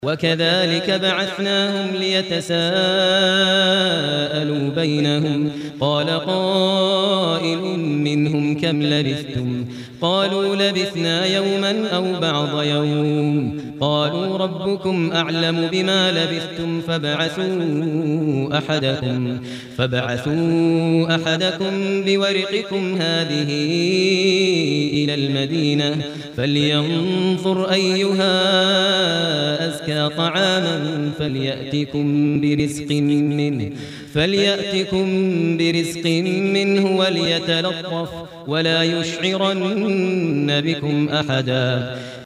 وكذلك بعثناهم ليتساءلوا بينهم قال قائل منهم كم لبثتم قالوا لبثنا يوما أو بعض يوم قالوا ربكم أعلم بما لبثتم فابعثوا أحدكم بورقكم هذه إلى المدينة فلينظر أيها أزكى طعاما فليأتكم برزق منه وليتلطف ولا يشعرن بكم أحدا